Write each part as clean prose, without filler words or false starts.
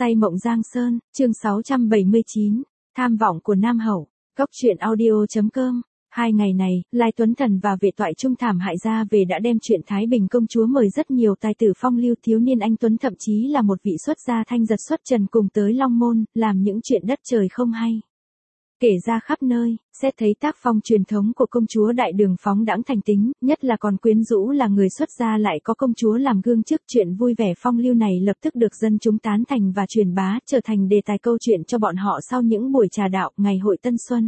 Say mộng Giang Sơn, chương 679, tham vọng của Nam Hậu, Cốc truyện audio.com. 2 ngày này, Lai Tuấn Thần và vệ toại trung thảm hại ra về đã đem chuyện Thái Bình công chúa mời rất nhiều tài tử phong lưu thiếu niên anh Tuấn, thậm chí là một vị xuất gia thanh giật xuất trần cùng tới Long Môn, làm những chuyện đất trời không hay. Kể ra khắp nơi, xét thấy tác phong truyền thống của công chúa đại đường phóng đãng thành tính, nhất là còn quyến rũ là người xuất gia lại có công chúa làm gương trước, chuyện vui vẻ phong lưu này lập tức được dân chúng tán thành và truyền bá, trở thành đề tài câu chuyện cho bọn họ sau những buổi trà đạo, ngày hội Tân Xuân.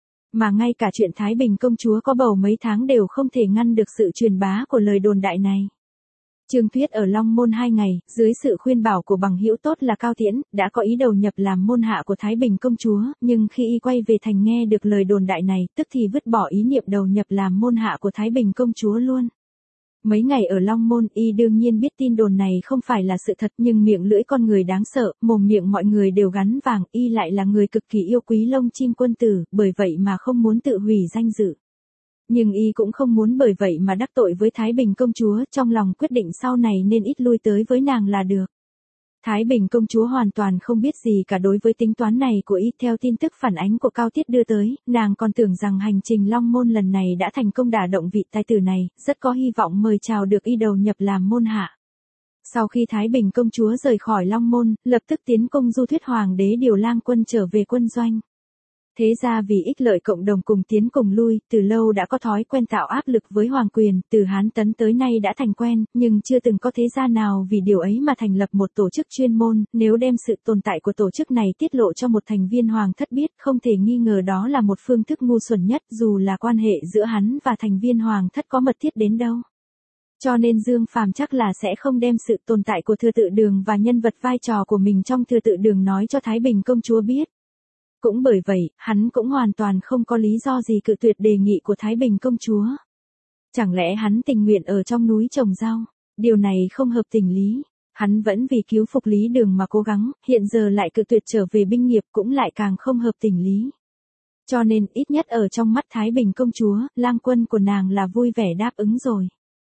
Mà ngay cả chuyện Thái Bình công chúa có bầu mấy tháng đều không thể ngăn được sự truyền bá của lời đồn đại này. Trương Thuyết ở Long Môn 2 ngày, dưới sự khuyên bảo của bằng hữu tốt là Cao Tiễn, đã có ý đầu nhập làm môn hạ của Thái Bình công chúa, nhưng khi y quay về thành nghe được lời đồn đại này, tức thì vứt bỏ ý niệm đầu nhập làm môn hạ của Thái Bình công chúa luôn. Mấy ngày ở Long Môn, y đương nhiên biết tin đồn này không phải là sự thật, nhưng miệng lưỡi con người đáng sợ, mồm miệng mọi người đều gắn vàng, y lại là người cực kỳ yêu quý lông chim quân tử, bởi vậy mà không muốn tự hủy danh dự. Nhưng y cũng không muốn bởi vậy mà đắc tội với Thái Bình công chúa, trong lòng quyết định sau này nên ít lui tới với nàng là được. Thái Bình công chúa hoàn toàn không biết gì cả đối với tính toán này của y. Theo tin tức phản ánh của Cao Tiết đưa tới, nàng còn tưởng rằng hành trình Long Môn lần này đã thành công đả động vị tài tử này, rất có hy vọng mời chào được y đầu nhập làm môn hạ. Sau khi Thái Bình công chúa rời khỏi Long Môn, lập tức tiến công du thuyết hoàng đế điều lang quân trở về quân doanh. Thế ra vì ích lợi cộng đồng cùng tiến cùng lui, từ lâu đã có thói quen tạo áp lực với hoàng quyền, từ Hán Tấn tới nay đã thành quen, nhưng chưa từng có thế gia nào vì điều ấy mà thành lập một tổ chức chuyên môn, nếu đem sự tồn tại của tổ chức này tiết lộ cho một thành viên hoàng thất biết, không thể nghi ngờ đó là một phương thức ngu xuẩn nhất, dù là quan hệ giữa hắn và thành viên hoàng thất có mật thiết đến đâu. Cho nên Dương Phàm chắc là sẽ không đem sự tồn tại của Thừa Tự Đường và nhân vật vai trò của mình trong Thừa Tự Đường nói cho Thái Bình công chúa biết. Cũng bởi vậy, hắn cũng hoàn toàn không có lý do gì cự tuyệt đề nghị của Thái Bình công chúa. Chẳng lẽ hắn tình nguyện ở trong núi trồng rau? Điều này không hợp tình lý. Hắn vẫn vì cứu phục Lý Đường mà cố gắng, hiện giờ lại cự tuyệt trở về binh nghiệp cũng lại càng không hợp tình lý. Cho nên, ít nhất ở trong mắt Thái Bình công chúa, lang quân của nàng là vui vẻ đáp ứng rồi.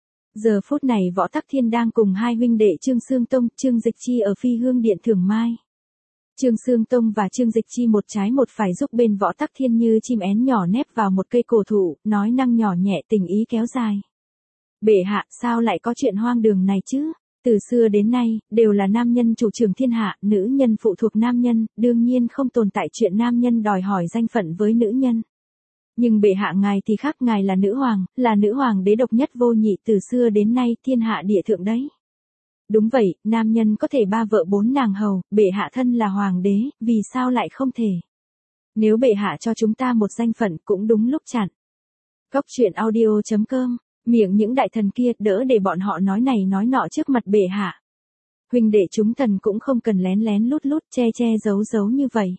Giờ phút này Võ Tắc Thiên đang cùng hai huynh đệ Trương Xương Tông, Trương Dịch Chi ở Phi Hương Điện thưởng mai. Trương Xương Tông và Trương Dịch Chi một trái một phải giúp bên Võ Tắc Thiên như chim én nhỏ nép vào một cây cổ thụ, nói năng nhỏ nhẹ tình ý kéo dài. Bệ hạ, sao lại có chuyện hoang đường này chứ? Từ xưa đến nay, đều là nam nhân chủ trưởng thiên hạ, nữ nhân phụ thuộc nam nhân, đương nhiên không tồn tại chuyện nam nhân đòi hỏi danh phận với nữ nhân. Nhưng bệ hạ ngài thì khác, ngài là nữ hoàng đế độc nhất vô nhị từ xưa đến nay thiên hạ địa thượng đấy. Đúng vậy, nam nhân có thể 3 vợ 4 nàng hầu, bệ hạ thân là hoàng đế, vì sao lại không thể? Nếu bệ hạ cho chúng ta một danh phận cũng đúng lúc chặn. Cốc truyện audio.com, miệng những đại thần kia đỡ để bọn họ nói này nói nọ trước mặt bệ hạ. Huynh đệ chúng thần cũng không cần lén lén lút lút che giấu như vậy.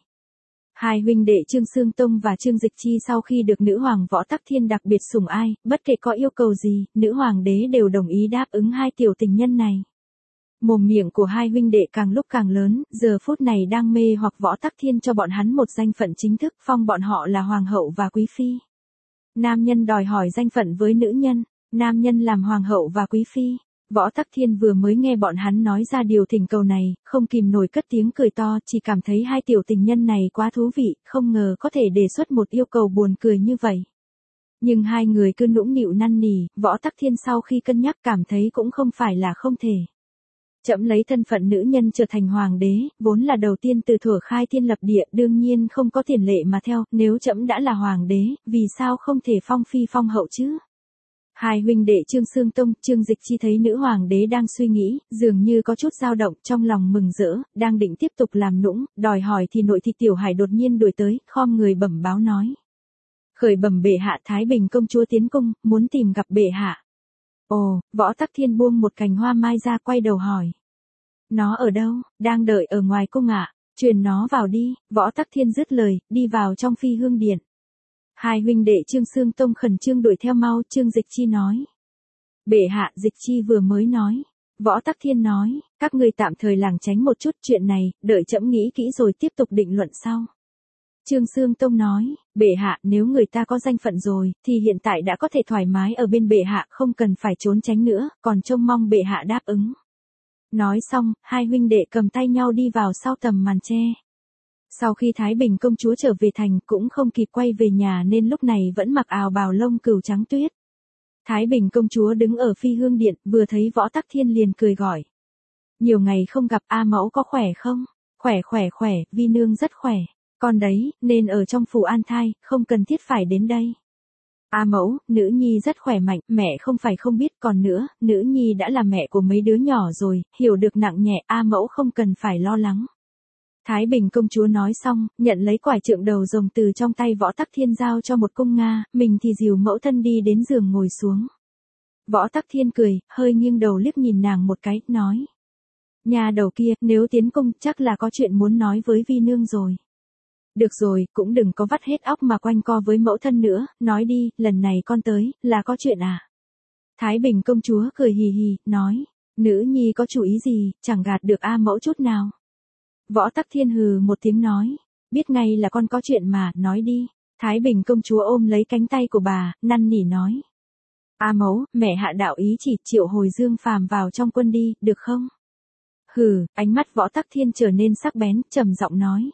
Hai huynh đệ Trương Xương Tông và Trương Dịch Chi sau khi được nữ hoàng Võ Tắc Thiên đặc biệt sủng ai, bất kể có yêu cầu gì, nữ hoàng đế đều đồng ý đáp ứng hai tiểu tình nhân này. Mồm miệng của hai huynh đệ càng lúc càng lớn, giờ phút này đang mê hoặc Võ Tắc Thiên cho bọn hắn một danh phận chính thức, phong bọn họ là hoàng hậu và quý phi. Nam nhân đòi hỏi danh phận với nữ nhân, nam nhân làm hoàng hậu và quý phi. Võ Tắc Thiên vừa mới nghe bọn hắn nói ra điều thỉnh cầu này, không kìm nổi cất tiếng cười to, chỉ cảm thấy hai tiểu tình nhân này quá thú vị, không ngờ có thể đề xuất một yêu cầu buồn cười như vậy. Nhưng hai người cứ nũng nịu năn nỉ, Võ Tắc Thiên sau khi cân nhắc cảm thấy cũng không phải là không thể. Trẫm lấy thân phận nữ nhân trở thành hoàng đế, vốn là đầu tiên từ thuở khai thiên lập địa, đương nhiên không có tiền lệ mà theo, nếu trẫm đã là hoàng đế, vì sao không thể phong phi phong hậu chứ? Hai huynh đệ Trương Xương Tông, Trương Dịch Chi thấy nữ hoàng đế đang suy nghĩ, dường như có chút dao động, trong lòng mừng rỡ, đang định tiếp tục làm nũng, đòi hỏi thì nội thị Tiểu Hải đột nhiên đuổi tới, khom người bẩm báo nói. Khởi bẩm bệ hạ, Thái Bình công chúa tiến cung, muốn tìm gặp bệ hạ. Ồ, Võ Tắc Thiên buông một cành hoa mai ra quay đầu hỏi. Nó ở đâu? Đang đợi ở ngoài cung ạ. Truyền nó vào đi. Võ Tắc Thiên dứt lời, đi vào trong Phi Hương Điện. Hai huynh đệ Trương Xương Tông khẩn trương đuổi theo mau, Trương Dịch Chi nói. Bệ hạ, Dịch Chi vừa mới nói. Võ Tắc Thiên nói, các ngươi tạm thời lảng tránh một chút chuyện này, đợi trẫm nghĩ kỹ rồi tiếp tục định luận sau. Trương Xương Tông nói, bệ hạ, nếu người ta có danh phận rồi, thì hiện tại đã có thể thoải mái ở bên bệ hạ, không cần phải trốn tránh nữa, còn trông mong bệ hạ đáp ứng. Nói xong, hai huynh đệ cầm tay nhau đi vào sau tầm màn che. Sau khi Thái Bình công chúa trở về thành cũng không kịp quay về nhà nên lúc này vẫn mặc áo bào lông cừu trắng tuyết. Thái Bình công chúa đứng ở Phi Hương Điện, vừa thấy Võ Tắc Thiên liền cười gọi. Nhiều ngày không gặp, A mẫu có khỏe không? Khỏe, Vi nương rất khỏe. Con đấy, nên ở trong phủ an thai, không cần thiết phải đến đây. A mẫu, nữ nhi rất khỏe mạnh, mẹ không phải không biết, còn nữa, nữ nhi đã là mẹ của mấy đứa nhỏ rồi, hiểu được nặng nhẹ, A mẫu không cần phải lo lắng. Thái Bình công chúa nói xong, nhận lấy quải trượng đầu rồng từ trong tay Võ Tắc Thiên giao cho một cung Nga, mình thì dìu mẫu thân đi đến giường ngồi xuống. Võ Tắc Thiên cười, hơi nghiêng đầu liếc nhìn nàng một cái, nói. Nhà đầu kia, nếu tiến cung chắc là có chuyện muốn nói với Vi nương rồi. Được rồi, cũng đừng có vắt hết óc mà quanh co với mẫu thân nữa, nói đi, lần này con tới, là có chuyện à? Thái Bình công chúa cười hì hì, nói, nữ nhi có chủ ý gì, chẳng gạt được A mẫu chút nào. Võ Tắc Thiên hừ một tiếng nói, biết ngay là con có chuyện mà, nói đi. Thái Bình công chúa ôm lấy cánh tay của bà, năn nỉ nói. A mẫu, mẹ hạ đạo ý chỉ triệu hồi Dương Phàm vào trong quân đi, được không? Hừ, ánh mắt Võ Tắc Thiên trở nên sắc bén, trầm giọng nói.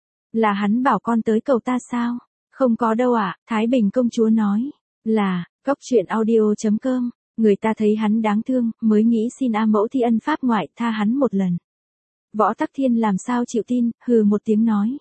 Là hắn bảo con tới cầu ta sao? Không có đâu ạ, Thái Bình công chúa nói. Là, Cốc Truyện Audio.com, người ta thấy hắn đáng thương, mới nghĩ xin A mẫu thi ân pháp ngoại tha hắn một lần. Võ Tắc Thiên làm sao chịu tin, hừ một tiếng nói.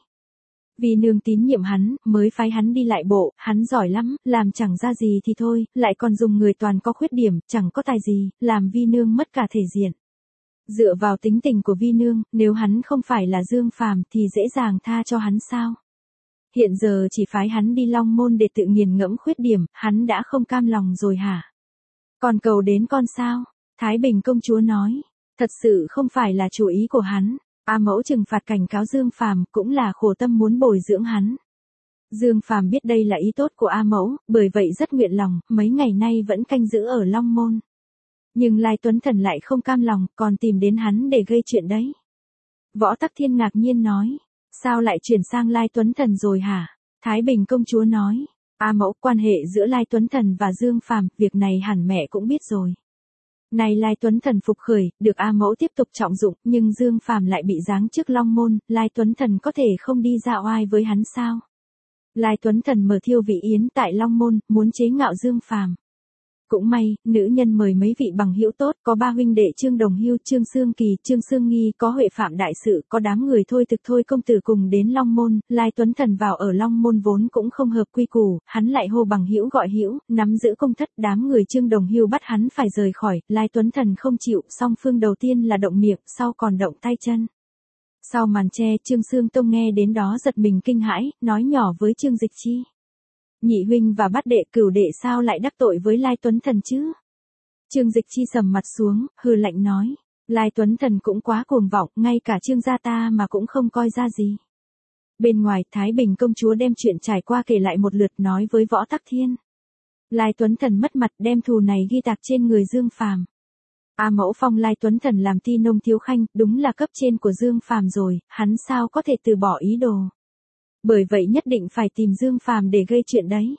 Vì nương tín nhiệm hắn, mới phái hắn đi lại bộ, hắn giỏi lắm, làm chẳng ra gì thì thôi, lại còn dùng người toàn có khuyết điểm, chẳng có tài gì, làm Vi nương mất cả thể diện. Dựa vào tính tình của Vi nương, nếu hắn không phải là Dương Phàm thì dễ dàng tha cho hắn sao? Hiện giờ chỉ phái hắn đi Long Môn để tự nghiền ngẫm khuyết điểm, hắn đã không cam lòng rồi hả? Còn cầu đến con sao? Thái Bình công chúa nói. Thật sự không phải là chủ ý của hắn. A mẫu trừng phạt cảnh cáo Dương Phàm cũng là khổ tâm muốn bồi dưỡng hắn. Dương Phàm biết đây là ý tốt của A mẫu, bởi vậy rất nguyện lòng, mấy ngày nay vẫn canh giữ ở Long Môn. Nhưng Lai Tuấn Thần lại không cam lòng, còn tìm đến hắn để gây chuyện đấy. Võ Tắc Thiên ngạc nhiên nói, sao lại chuyển sang Lai Tuấn Thần rồi hả? Thái Bình công chúa nói, A mẫu, quan hệ giữa Lai Tuấn Thần và Dương Phàm, việc này hẳn mẹ cũng biết rồi. Này Lai Tuấn Thần phục khởi, được A mẫu tiếp tục trọng dụng, nhưng Dương Phàm lại bị giáng chức Long Môn, Lai Tuấn Thần có thể không đi ra oai với hắn sao? Lai Tuấn Thần mở thiêu vị yến tại Long Môn, muốn chế ngạo Dương Phàm. Cũng may, nữ nhân mời mấy vị bằng hữu tốt, có ba huynh đệ Trương Đồng Hưu, Trương Sương Kỳ, Trương Sương Nghi, có Huệ Phạm đại sự, có đám người thôi thực thôi công tử cùng đến Long Môn, Lai Tuấn Thần vào ở Long Môn vốn cũng không hợp quy củ, hắn lại hô bằng hữu gọi hữu, nắm giữ công thất, đám người Trương Đồng Hưu bắt hắn phải rời khỏi, Lai Tuấn Thần không chịu, song phương đầu tiên là động miệng, sau còn động tay chân. Sau màn che, Trương Sương Tông nghe đến đó giật mình kinh hãi, nói nhỏ với Trương Dịch Chi. Nhị huynh và bát đệ cửu đệ sao lại đắc tội với Lai Tuấn Thần chứ? Trương Dịch Chi sầm mặt xuống, hừ lạnh nói. Lai Tuấn Thần cũng quá cuồng vọng, ngay cả Trương gia ta mà cũng không coi ra gì. Bên ngoài, Thái Bình công chúa đem chuyện trải qua kể lại một lượt nói với Võ Tắc Thiên. Lai Tuấn Thần mất mặt đem thù này ghi tạc trên người Dương Phàm. A mẫu phong Lai Tuấn Thần làm ti nông thiếu khanh, đúng là cấp trên của Dương Phàm rồi, hắn sao có thể từ bỏ ý đồ. Bởi vậy nhất định phải tìm Dương Phàm để gây chuyện đấy.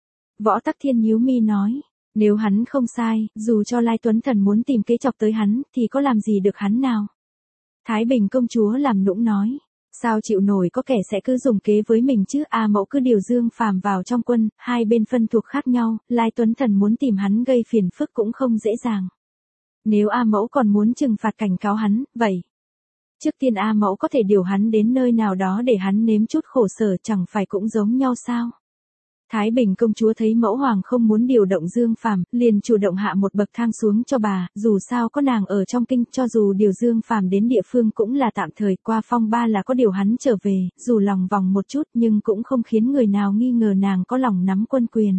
Võ Tắc Thiên nhíu mi nói, nếu hắn không sai, dù cho Lai Tuấn Thần muốn tìm kế chọc tới hắn, thì có làm gì được hắn nào? Thái Bình công chúa làm nũng nói, sao chịu nổi có kẻ sẽ cứ dùng kế với mình chứ? A mẫu cứ điều Dương Phàm vào trong quân, hai bên phân thuộc khác nhau, Lai Tuấn Thần muốn tìm hắn gây phiền phức cũng không dễ dàng. Nếu A mẫu còn muốn trừng phạt cảnh cáo hắn, vậy trước tiên A mẫu có thể điều hắn đến nơi nào đó để hắn nếm chút khổ sở, chẳng phải cũng giống nhau sao? Thái Bình công chúa thấy mẫu hoàng không muốn điều động Dương Phàm, liền chủ động hạ một bậc thang xuống cho bà, dù sao có nàng ở trong kinh, cho dù điều Dương Phàm đến địa phương cũng là tạm thời, qua phong ba là có điều hắn trở về, dù lòng vòng một chút nhưng cũng không khiến người nào nghi ngờ nàng có lòng nắm quân quyền.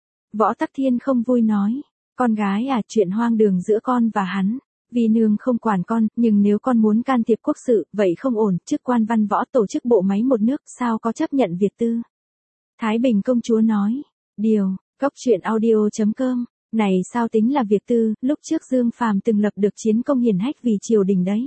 Võ Tắc Thiên không vui nói, con gái à, chuyện hoang đường giữa con và hắn. Vì nương không quản con, nhưng nếu con muốn can thiệp quốc sự, vậy không ổn, chức quan văn võ tổ chức bộ máy một nước, sao có chấp nhận việc tư. Thái Bình công chúa nói, điều, Cốc Truyện Audio.com, này sao tính là việc tư, lúc trước Dương Phàm từng lập được chiến công hiển hách vì triều đình đấy.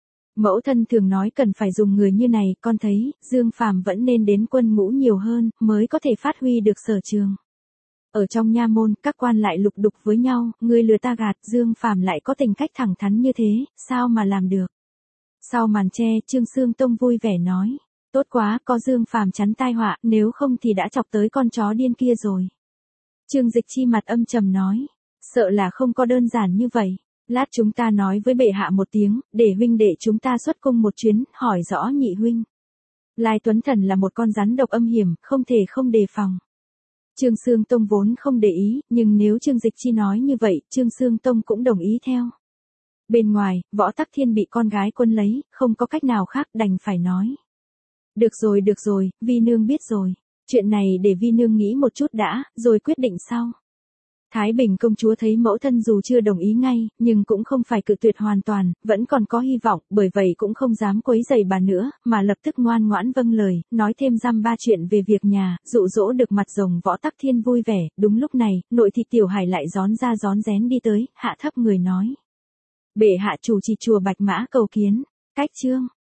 Mẫu thân thường nói cần phải dùng người như này, con thấy, Dương Phàm vẫn nên đến quân ngũ nhiều hơn, mới có thể phát huy được sở trường. Ở trong nha môn, các quan lại lục đục với nhau, ngươi lừa ta gạt, Dương Phàm lại có tình cách thẳng thắn như thế, sao mà làm được. Sau màn che, Trương Sương Tông vui vẻ nói. Tốt quá, có Dương Phàm chắn tai họa, nếu không thì đã chọc tới con chó điên kia rồi. Trương Dịch Chi mặt âm trầm nói. Sợ là không có đơn giản như vậy. Lát chúng ta nói với bệ hạ một tiếng, để huynh đệ chúng ta xuất cung một chuyến, hỏi rõ nhị huynh. Lai Tuấn Thần là một con rắn độc âm hiểm, không thể không đề phòng. Trương Sương Tông vốn không để ý, nhưng nếu Trương Dịch Chi nói như vậy, Trương Sương Tông cũng đồng ý theo. Bên ngoài, Võ Tắc Thiên bị con gái quân lấy, không có cách nào khác đành phải nói. Được rồi, Vi Nương biết rồi. Chuyện này để Vi Nương nghĩ một chút đã, rồi quyết định sau. Thái Bình công chúa thấy mẫu thân dù chưa đồng ý ngay, nhưng cũng không phải cự tuyệt hoàn toàn, vẫn còn có hy vọng, bởi vậy cũng không dám quấy rầy bà nữa, mà lập tức ngoan ngoãn vâng lời, nói thêm dăm ba chuyện về việc nhà, dụ dỗ được mặt rồng Võ Tắc Thiên vui vẻ. Đúng lúc này, nội thị Tiểu Hải lại rón ra rón rén đi tới, hạ thấp người nói. Bệ hạ chủ trì chùa Bạch Mã cầu kiến, cách chương.